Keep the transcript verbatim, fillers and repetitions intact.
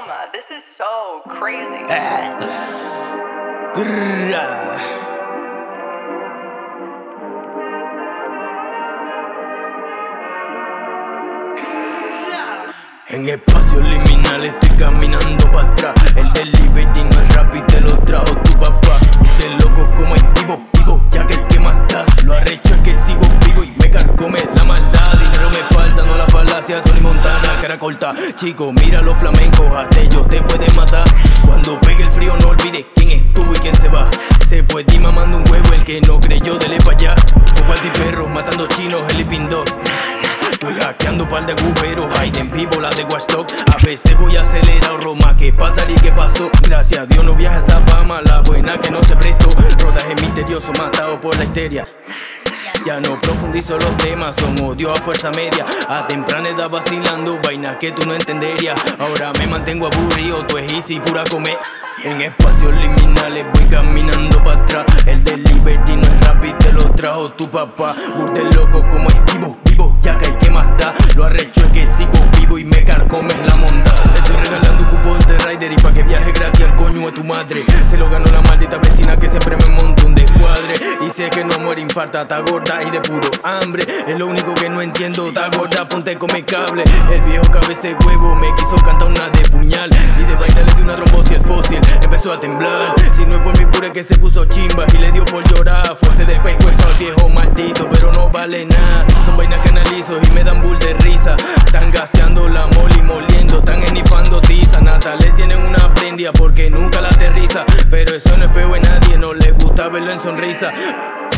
Roma. This is so crazy. En espacio liminal estoy caminando para atrás. El delivery no es rap y te lo trajo tu papá. Usted loco como es vivo, vivo, ya que el que más da. Lo arrecho es que sigo vivo y me carcome la maldad. Dinero me falta, no la falacia, Tony Montana, cara corta. Chico, mira los flamencos, hasta ellos te pueden matar. Cuando pegue el frío no olvides quién estuvo y quién se va. Se puede ir mamando un huevo, el que no creyó, dele pa' allá. Fuego perros, matando chinos, el Pindor. Estoy hackeando par de agujeros, Hayden vivo la de Watchdog. A veces voy acelerado, Roma, ¿qué pasa y qué pasó? Gracias a Dios no viaja esa fama, la buena que no se prestó. Rodaje misterioso, matado por la histeria. Ya no profundizo los temas, son odio a fuerza media. A temprana edad vacilando, vainas que tú no entenderías. Ahora me mantengo aburrido, tú es easy, pura comer. En espacios liminales voy caminando para atrás. El delivery no es rap y te lo trajo tu papá. Burde loco como esquivo, vivo, ya que hay que más da. Lo arrecho es que sigo vivo y me carcomes la monda. Estoy regalando un cupón de rider y pa' que viaje gratis al coño de tu madre. Se lo ganó la maldita vecina que siempre me monta un descuadre. Y sé que no muere infarta, está gorda y de puro hambre. Es lo único que no entiendo, está gorda, ponte come cable. El viejo cabeza de huevo me quiso cantar una de puñal. Y de vaina le dio una trombosis el fósil empezó a temblar. Si no es por mi pure que se puso chimba y le dio por llorar. Fuese de pescuezo al viejo maldito, pero no vale nada. Son vainas que analizo y me dan bull de risa. Están gaseando la moli moliendo, están enifando tiza. Nata le tienen una prendia porque nunca la aterriza. Pero eso no es peo en nadie, no le gusta verlo en sonrisa.